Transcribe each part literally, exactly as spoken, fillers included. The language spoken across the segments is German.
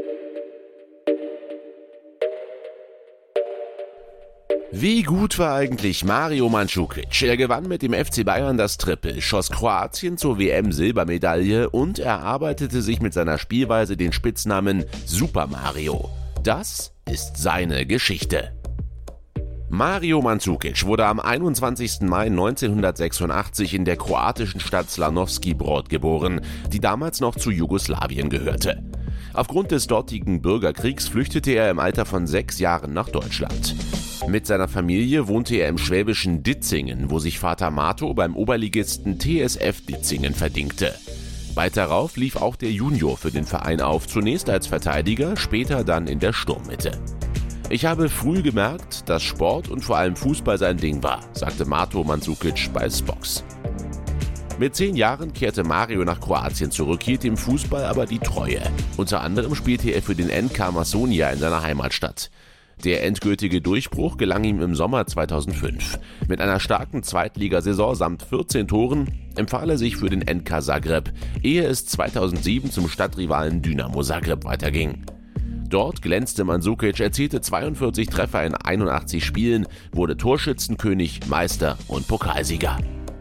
Wie gut war eigentlich Mario Mandžukić? Er gewann mit dem F C Bayern das Triple, schoss Kroatien zur W M-Silbermedaille und erarbeitete sich mit seiner Spielweise den Spitznamen Super Mario. Das ist seine Geschichte. Mario Mandžukić wurde am einundzwanzigsten Mai neunzehnhundertsechsundachtzig in der kroatischen Stadt Slavonski Brod geboren, die damals noch zu Jugoslawien gehörte. Aufgrund des dortigen Bürgerkriegs flüchtete er im Alter von sechs Jahren nach Deutschland. Mit seiner Familie wohnte er im schwäbischen Ditzingen, wo sich Vater Mato beim Oberligisten T S F Ditzingen verdingte. Bald darauf lief auch der Junior für den Verein auf, zunächst als Verteidiger, später dann in der Sturmmitte. Ich habe früh gemerkt, dass Sport und vor allem Fußball sein Ding war, sagte Mato Mandžukić bei Spox. Mit zehn Jahren kehrte Mario nach Kroatien zurück, hielt dem Fußball aber die Treue. Unter anderem spielte er für den N K Macedonia in seiner Heimatstadt. Der endgültige Durchbruch gelang ihm im Sommer zweitausendfünf. Mit einer starken Zweitligasaison samt vierzehn Toren empfahl er sich für den N K Zagreb, ehe es zweitausendsieben zum Stadtrivalen Dynamo Zagreb weiterging. Dort glänzte Mandžukić, erzielte zweiundvierzig Treffer in einundachtzig Spielen, wurde Torschützenkönig, Meister und Pokalsieger.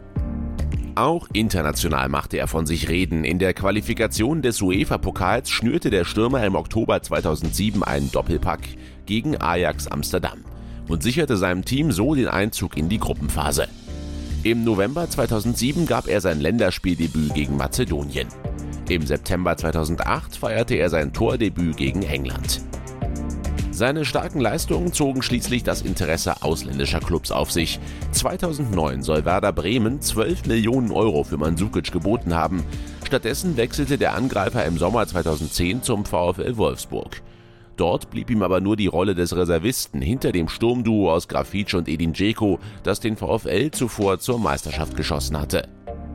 Auch international machte er von sich reden. In der Qualifikation des UEFA-Pokals schnürte der Stürmer im Oktober zweitausendsieben einen Doppelpack gegen Ajax Amsterdam und sicherte seinem Team so den Einzug in die Gruppenphase. Im November zweitausendsieben gab er sein Länderspieldebüt gegen Mazedonien. Im September zweitausendacht feierte er sein Tordebüt gegen England. Seine starken Leistungen zogen schließlich das Interesse ausländischer Clubs auf sich. zweitausendneun soll Werder Bremen zwölf Millionen Euro für Mandžukić geboten haben. Stattdessen wechselte der Angreifer im Sommer zweitausendzehn zum VfL Wolfsburg. Dort blieb ihm aber nur die Rolle des Reservisten hinter dem Sturmduo aus Grafitsch und Edin Dzeko, das den VfL zuvor zur Meisterschaft geschossen hatte.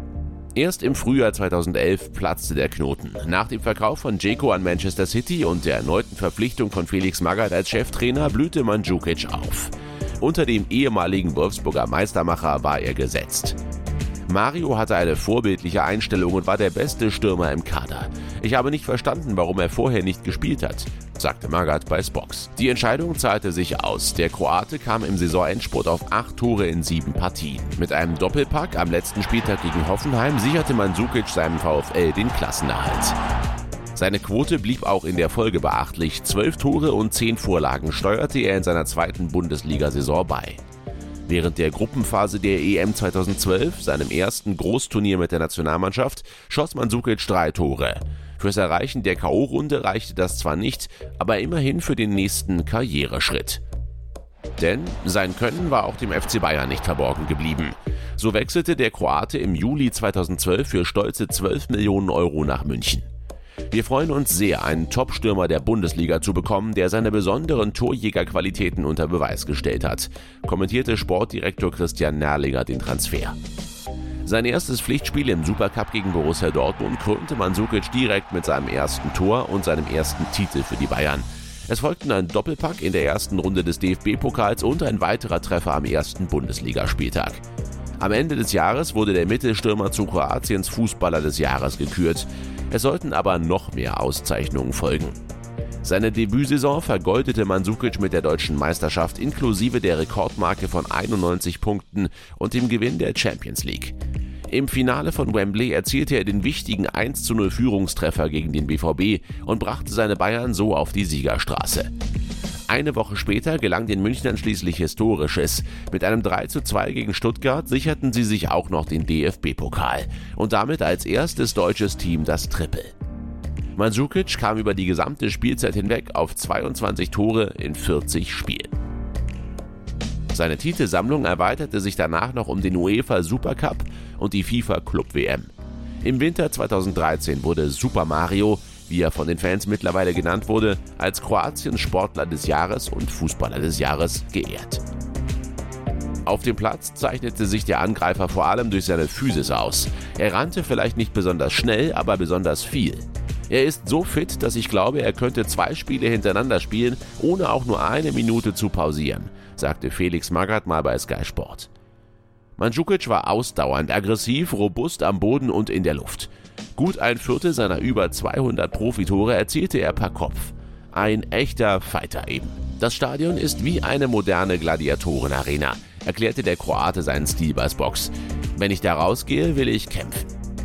Erst im Frühjahr zweitausendelf platzte der Knoten. Nach dem Verkauf von Dzeko an Manchester City und der erneuten Verpflichtung von Felix Magath als Cheftrainer blühte Mandžukić auf. Unter dem ehemaligen Wolfsburger Meistermacher war er gesetzt. Mario hatte eine vorbildliche Einstellung und war der beste Stürmer im Kader. Ich habe nicht verstanden, warum er vorher nicht gespielt hat, sagte Magath bei Spox. Die Entscheidung zahlte sich aus. Der Kroate kam im Saisonendspurt auf acht Tore in sieben Partien. Mit einem Doppelpack am letzten Spieltag gegen Hoffenheim sicherte Mandžukić seinem VfL den Klassenerhalt. Seine Quote blieb auch in der Folge beachtlich. Zwölf Tore und zehn Vorlagen steuerte er in seiner zweiten Bundesliga-Saison bei. Während der Gruppenphase der E M zweitausendzwölf, seinem ersten Großturnier mit der Nationalmannschaft, schoss Mandžukić drei Tore. Fürs Erreichen der K O-Runde reichte das zwar nicht, aber immerhin für den nächsten Karriereschritt. Denn sein Können war auch dem F C Bayern nicht verborgen geblieben. So wechselte der Kroate im Juli zweitausendzwölf für stolze zwölf Millionen Euro nach München. Wir freuen uns sehr, einen Top-Stürmer der Bundesliga zu bekommen, der seine besonderen Torjägerqualitäten unter Beweis gestellt hat, kommentierte Sportdirektor Christian Nerlinger den Transfer. Sein erstes Pflichtspiel im Supercup gegen Borussia Dortmund krönte Mandžukić direkt mit seinem ersten Tor und seinem ersten Titel für die Bayern. Es folgten ein Doppelpack in der ersten Runde des D F B-Pokals und ein weiterer Treffer am ersten Bundesligaspieltag. Am Ende des Jahres wurde der Mittelstürmer zu Kroatiens Fußballer des Jahres gekürt. Es sollten aber noch mehr Auszeichnungen folgen. Seine Debütsaison vergoldete Mandžukić mit der deutschen Meisterschaft inklusive der Rekordmarke von einundneunzig Punkten und dem Gewinn der Champions League. Im Finale von Wembley erzielte er den wichtigen eins zu null Führungstreffer gegen den B V B und brachte seine Bayern so auf die Siegerstraße. Eine Woche später gelang den Münchnern schließlich Historisches. Mit einem drei zu zwei gegen Stuttgart sicherten sie sich auch noch den D F B-Pokal und damit als erstes deutsches Team das Triple. Mandžukić kam über die gesamte Spielzeit hinweg auf zweiundzwanzig Tore in vierzig Spielen. Seine Titelsammlung erweiterte sich danach noch um den UEFA Supercup und die FIFA Club W M. Im Winter zweitausenddreizehn wurde Super Mario, wie er von den Fans mittlerweile genannt wurde, als Kroatiens Sportler des Jahres und Fußballer des Jahres geehrt. Auf dem Platz zeichnete sich der Angreifer vor allem durch seine Physis aus. Er rannte vielleicht nicht besonders schnell, aber besonders viel. Er ist so fit, dass ich glaube, er könnte zwei Spiele hintereinander spielen, ohne auch nur eine Minute zu pausieren, sagte Felix Magath mal bei Sky Sport. Mandžukić war ausdauernd, aggressiv, robust am Boden und in der Luft. Gut ein Viertel seiner über zweihundert Profitore erzielte er per Kopf. Ein echter Fighter eben. Das Stadion ist wie eine moderne Gladiatorenarena, erklärte der Kroate seinen Stil bei Box. Wenn ich da rausgehe, will ich kämpfen.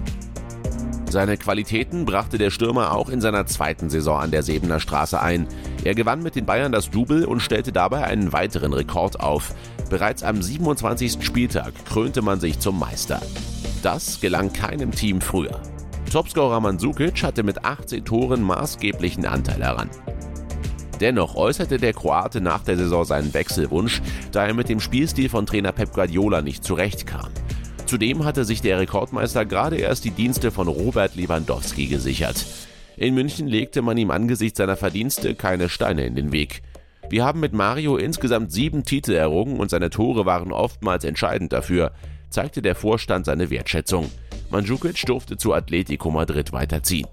Seine Qualitäten brachte der Stürmer auch in seiner zweiten Saison an der Sebener Straße ein. Er gewann mit den Bayern das Double und stellte dabei einen weiteren Rekord auf. Bereits am siebenundzwanzigsten Spieltag krönte man sich zum Meister. Das gelang keinem Team früher. Topscorer Mandžukić hatte mit achtzehn Toren maßgeblichen Anteil daran. Dennoch äußerte der Kroate nach der Saison seinen Wechselwunsch, da er mit dem Spielstil von Trainer Pep Guardiola nicht zurechtkam. Zudem hatte sich der Rekordmeister gerade erst die Dienste von Robert Lewandowski gesichert. In München legte man ihm angesichts seiner Verdienste keine Steine in den Weg. Wir haben mit Mario insgesamt sieben Titel errungen und seine Tore waren oftmals entscheidend dafür, zeigte der Vorstand seine Wertschätzung. Mandžukić durfte zu Atletico Madrid weiterziehen.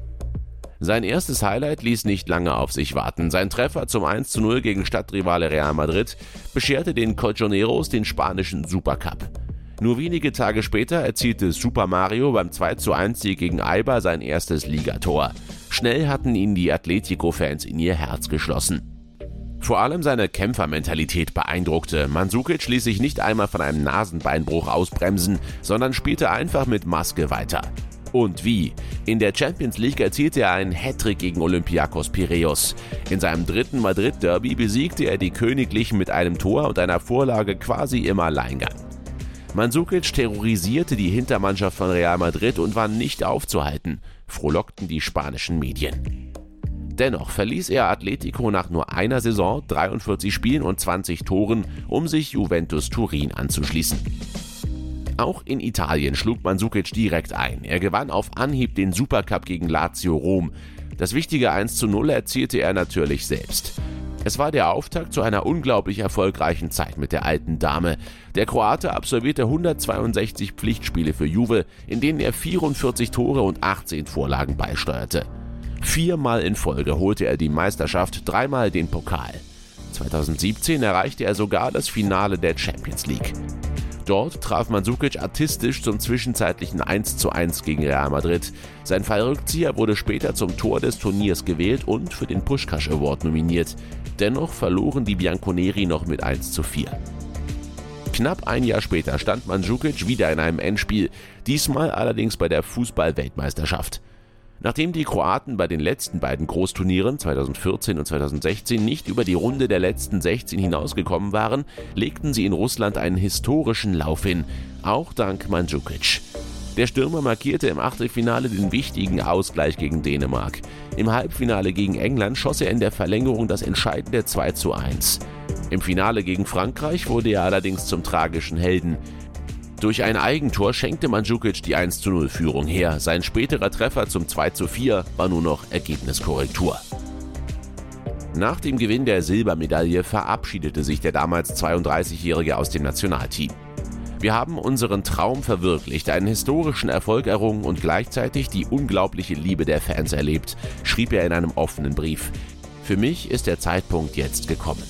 Sein erstes Highlight ließ nicht lange auf sich warten. Sein Treffer zum eins zu null gegen Stadtrivale Real Madrid bescherte den Colchoneros den spanischen Supercup. Nur wenige Tage später erzielte Super Mario beim zwei zu eins Sieg gegen Eibar sein erstes Ligator. Schnell hatten ihn die Atletico-Fans in ihr Herz geschlossen. Vor allem seine Kämpfermentalität beeindruckte. Mandžukić ließ sich nicht einmal von einem Nasenbeinbruch ausbremsen, sondern spielte einfach mit Maske weiter. Und wie? In der Champions League erzielte er einen Hattrick gegen Olympiakos Piräus. In seinem dritten Madrid-Derby besiegte er die Königlichen mit einem Tor und einer Vorlage quasi im Alleingang. Mandžukić terrorisierte die Hintermannschaft von Real Madrid und war nicht aufzuhalten, frohlockten die spanischen Medien. Dennoch verließ er Atletico nach nur einer Saison, dreiundvierzig Spielen und zwanzig Toren, um sich Juventus Turin anzuschließen. Auch in Italien schlug Mandžukić direkt ein. Er gewann auf Anhieb den Supercup gegen Lazio Rom. Das wichtige eins zu null erzielte er natürlich selbst. Es war der Auftakt zu einer unglaublich erfolgreichen Zeit mit der alten Dame. Der Kroate absolvierte hundertzweiundsechzig Pflichtspiele für Juve, in denen er vierundvierzig Tore und achtzehn Vorlagen beisteuerte. Viermal in Folge holte er die Meisterschaft, dreimal den Pokal. zweitausendsiebzehn erreichte er sogar das Finale der Champions League. Dort traf Mandžukić artistisch zum zwischenzeitlichen eins zu eins gegen Real Madrid. Sein Fallrückzieher wurde später zum Tor des Turniers gewählt und für den Puskás Award nominiert. Dennoch verloren die Bianconeri noch mit eins zu vier. Knapp ein Jahr später stand Mandžukić wieder in einem Endspiel, diesmal allerdings bei der Fußball-Weltmeisterschaft. Nachdem die Kroaten bei den letzten beiden Großturnieren zweitausendvierzehn und zweitausendsechzehn nicht über die Runde der letzten sechzehn hinausgekommen waren, legten sie in Russland einen historischen Lauf hin, auch dank Mandžukić. Der Stürmer markierte im Achtelfinale den wichtigen Ausgleich gegen Dänemark. Im Halbfinale gegen England schoss er in der Verlängerung das entscheidende zwei zu eins. Im Finale gegen Frankreich wurde er allerdings zum tragischen Helden. Durch ein Eigentor schenkte Mandžukić die eins zu null Führung her. Sein späterer Treffer zum zwei zu vier war nur noch Ergebniskorrektur. Nach dem Gewinn der Silbermedaille verabschiedete sich der damals zweiunddreißigjährige aus dem Nationalteam. Wir haben unseren Traum verwirklicht, einen historischen Erfolg errungen und gleichzeitig die unglaubliche Liebe der Fans erlebt, schrieb er in einem offenen Brief. Für mich ist der Zeitpunkt jetzt gekommen.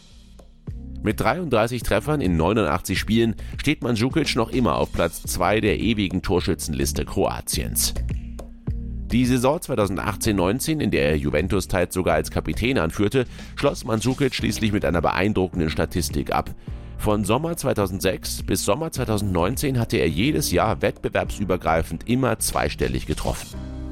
Mit dreiunddreißig Treffern in neunundachtzig Spielen steht Mandžukić noch immer auf Platz zwei der ewigen Torschützenliste Kroatiens. Die Saison zweitausendachtzehn neunzehn, in der er Juventus teils sogar als Kapitän anführte, schloss Mandžukić schließlich mit einer beeindruckenden Statistik ab. Von Sommer zweitausendsechs bis Sommer zweitausendneunzehn hatte er jedes Jahr wettbewerbsübergreifend immer zweistellig getroffen.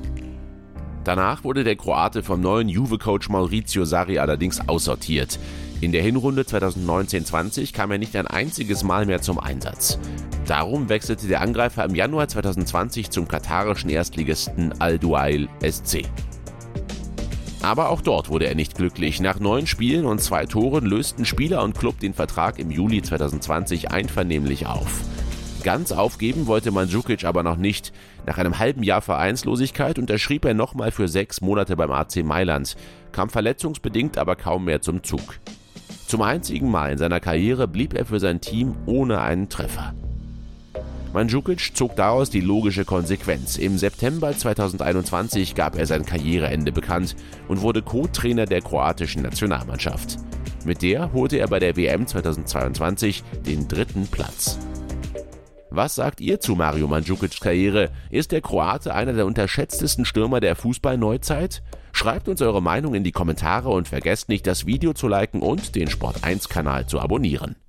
Danach wurde der Kroate vom neuen Juve-Coach Maurizio Sarri allerdings aussortiert. In der Hinrunde zweitausendneunzehn zwanzig kam er nicht ein einziges Mal mehr zum Einsatz. Darum wechselte der Angreifer im Januar zweitausendzwanzig zum katarischen Erstligisten Al-Duhail S C. Aber auch dort wurde er nicht glücklich. Nach neun Spielen und zwei Toren lösten Spieler und Klub den Vertrag im Juli zweitausendzwanzig einvernehmlich auf. Ganz aufgeben wollte Mandžukić aber noch nicht. Nach einem halben Jahr Vereinslosigkeit unterschrieb er nochmal für sechs Monate beim A C Mailand, kam verletzungsbedingt aber kaum mehr zum Zug. Zum einzigen Mal in seiner Karriere blieb er für sein Team ohne einen Treffer. Mandžukić zog daraus die logische Konsequenz. Im September zweitausendeinundzwanzig gab er sein Karriereende bekannt und wurde Co-Trainer der kroatischen Nationalmannschaft. Mit der holte er bei der W M zweitausendzweiundzwanzig den dritten Platz. Was sagt ihr zu Mario Mandžukićs Karriere? Ist der Kroate einer der unterschätztesten Stürmer der Fußballneuzeit? Schreibt uns eure Meinung in die Kommentare und vergesst nicht, das Video zu liken und den Sport eins Kanal zu abonnieren.